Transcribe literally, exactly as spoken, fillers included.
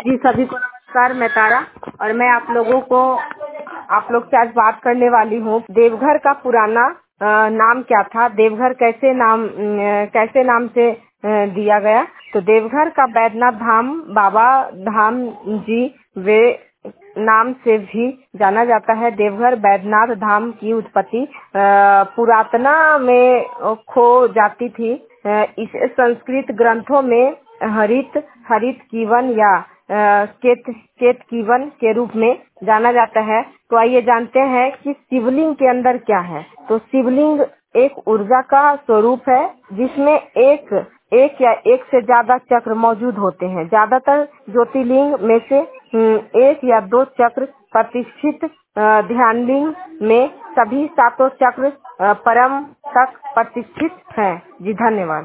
जी सभी को नमस्कार। मैं तारा और मैं आप लोगों को आप लोग से आज बात करने वाली हूँ। देवघर का पुराना अ, नाम क्या था, देवघर कैसे नाम अ, कैसे नाम से अ, दिया गया। तो देवघर का बैद्यनाथ धाम, बाबा धाम जी वे नाम से भी जाना जाता है। देवघर बैद्यनाथ धाम की उत्पत्ति पुरातना में खो जाती थी। अ, इसे संस्कृत ग्रंथों में हरित हरित कीवन या अ, केत केत कीवन के रूप में जाना जाता है। तो आइए जानते हैं कि शिवलिंग के अंदर क्या है। तो शिवलिंग एक ऊर्जा का स्वरूप है जिसमें एक एक या एक से ज्यादा चक्र मौजूद होते हैं। ज्यादातर ज्योतिर्लिंग में से हम्म, एक या दो चक्र प्रतिष्ठित अ, ध्यानलिंग में सभी सातों चक्र अ, परम तक प्रतिष्ठित हैं। जी धन्यवाद।